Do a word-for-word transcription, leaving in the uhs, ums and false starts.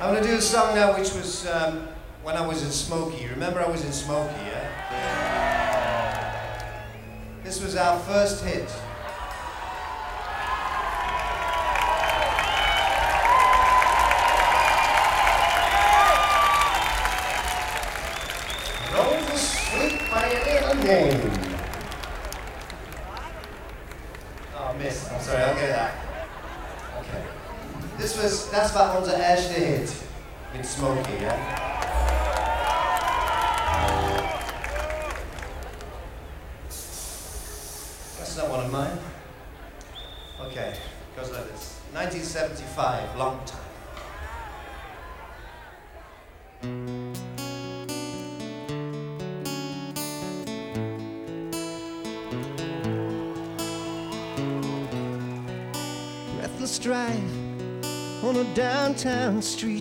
I'm going to do a song now which was um, when I was in Smokey. Remember I was in Smokey, yeah? This was our first hit. Roll to sleep by a little name. Oh, miss. I'm sorry, I'll get that. Okay. This was, that's about onze eerste hit with Smokey, yeah? That's not one of mine. Okay, goes like this. nineteen seventy-five, long time. Breathless drive on a downtown street.